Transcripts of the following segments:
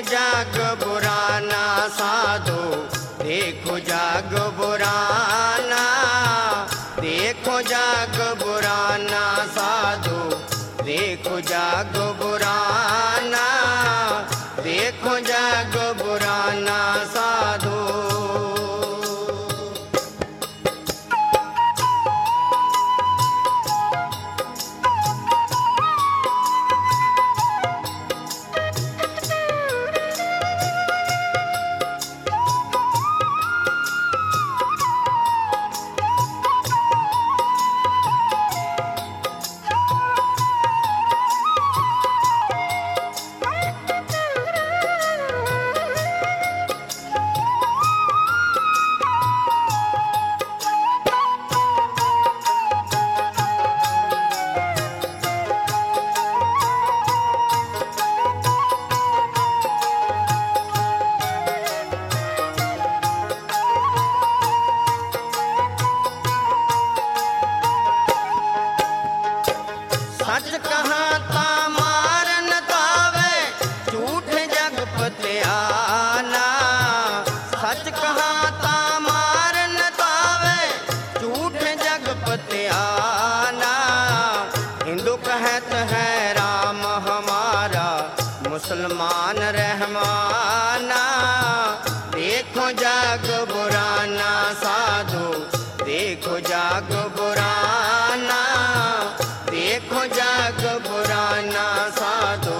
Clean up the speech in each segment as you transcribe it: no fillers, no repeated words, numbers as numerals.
जाग बुराना साधो, देखो जाग बुराना, देखो जाग बुराना साधो, देखो जाग बुराना, देखो जाग बुराना साधो। सच कहा ता मार न तावे, झूठ जग पतियाना। सच कहा ता मार न तावे, झूठ जग पतियाना। हिंदू कहत है राम हमारा, मुसलमान रहमाना। देखो जाग बुराना साधो, देखो जाग बुराना, देखो जाग बुराना साधो।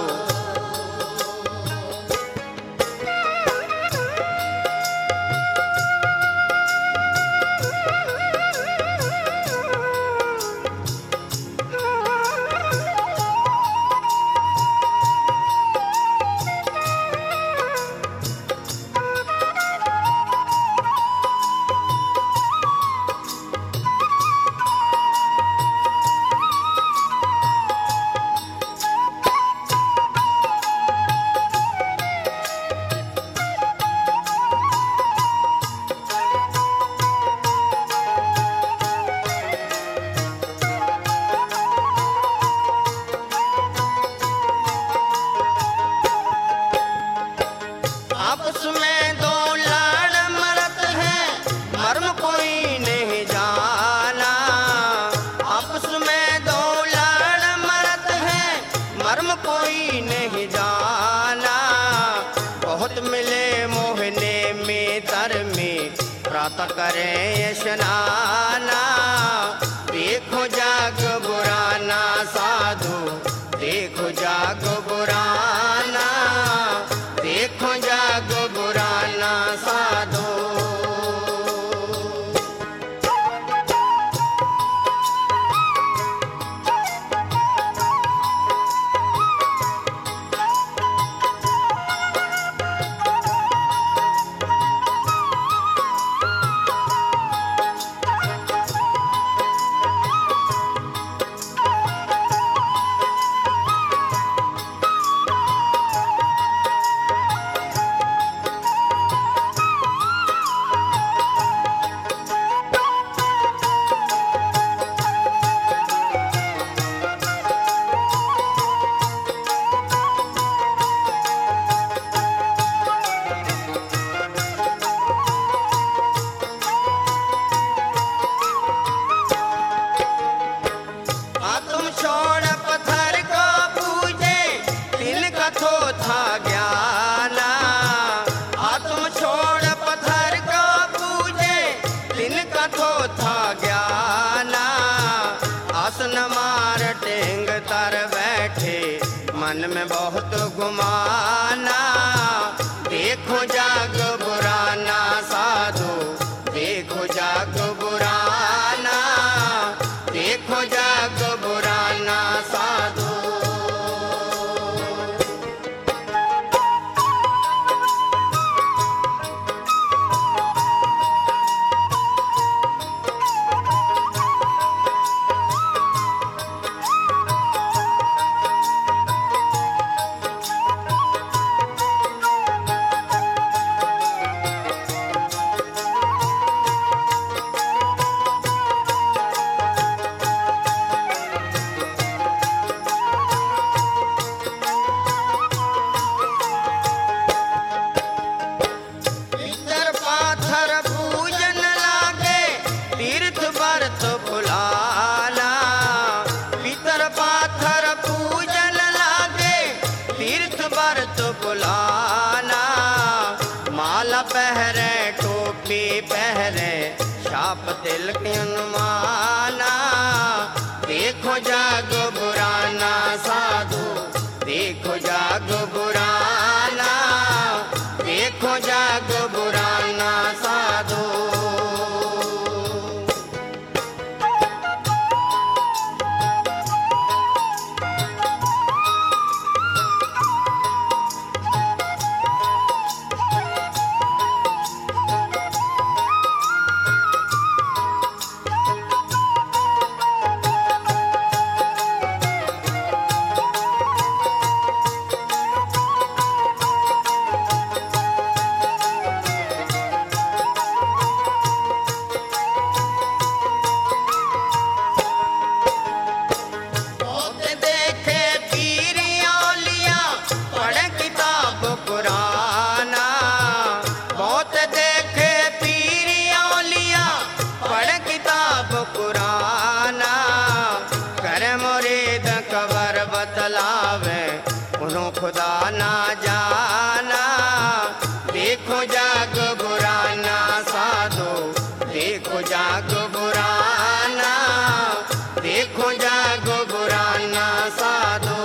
आपस में दो लाड़ मरत है, मर्म कोई नहीं जाना। आपस में दो लाड़ मरत है, मर्म कोई नहीं जाना। बहुत मिले मोहने में दर में, प्रातः करें स्नाना। देखो जाग बुराना साधो, देखो जाग बुराना, देखो जाग बुराना साधो। तुम छोड़ पत्थर को पूजे, दिल का थोथा ज्ञाना। तुम छोड़ पत्थर को पूजे, दिल का थोथा ज्ञाना। आसन मार टेंग तर बैठे, मन में बहुत गुमाना। देखो जाग बुराना साधो, देखो जाग बुराना, देखो जाग बुराना साधो। जाप तिलक अनुमाना। देखो जाग बुराना साधु, देखो जाग बुराना, देखो जाग बुराना साधु। खुदा ना जाना। देखो जाग बुराना साधो, देखो जाग बुराना, देखो जाग बुराना साधो।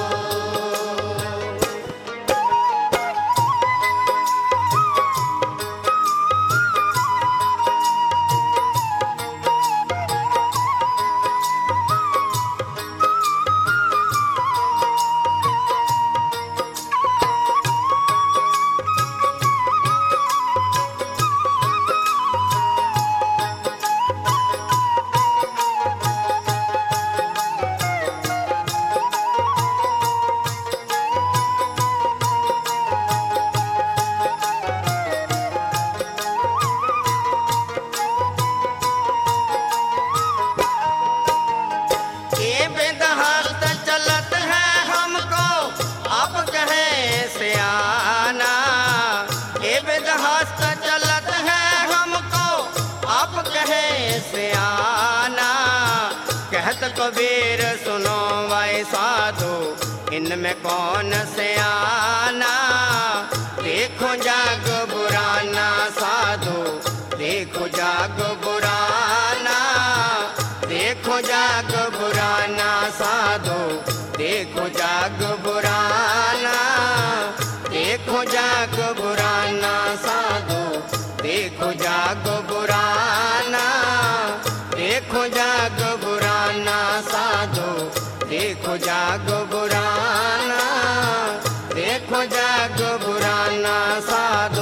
कबीर सुनो भाई साधु, इनमें कौन सयाना। देखो जाग बुराना साधु, देखो जाग बुराना, देखो जाग बुराना साधु, देखो जाग बुराना, देखो जाग बुराना साधु, देखो जाग बुराना, देखो जाग बुराना साधु, देखो जाग बुराना, देखो जाग बुराना साधु।